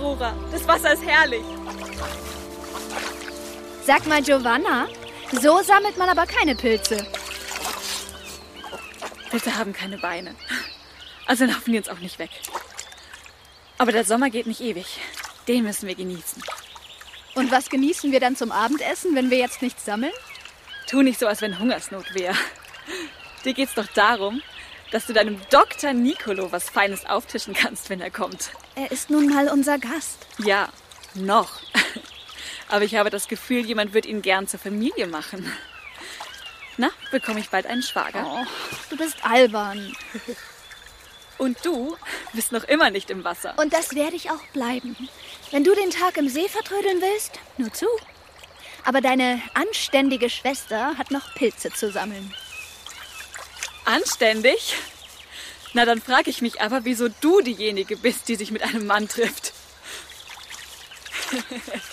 Aurora. Das Wasser ist herrlich. Sag mal, Giovanna, so sammelt man aber keine Pilze. Pilze haben keine Beine. Also laufen die uns auch nicht weg. Aber der Sommer geht nicht ewig. Den müssen wir genießen. Und was genießen wir dann zum Abendessen, wenn wir jetzt nichts sammeln? Tu nicht so, als wenn Hungersnot wäre. Dir geht's doch darum, dass du deinem Dr. Nicolo was Feines auftischen kannst, wenn er kommt. Er ist nun mal unser Gast. Ja, noch. Aber ich habe das Gefühl, jemand wird ihn gern zur Familie machen. Na, bekomme ich bald einen Schwager? Oh, du bist albern. Und du bist noch immer nicht im Wasser. Und das werde ich auch bleiben. Wenn du den Tag im See vertrödeln willst, nur zu. Aber deine anständige Schwester hat noch Pilze zu sammeln. Anständig? Na, dann frage ich mich aber, wieso du diejenige bist, die sich mit einem Mann trifft.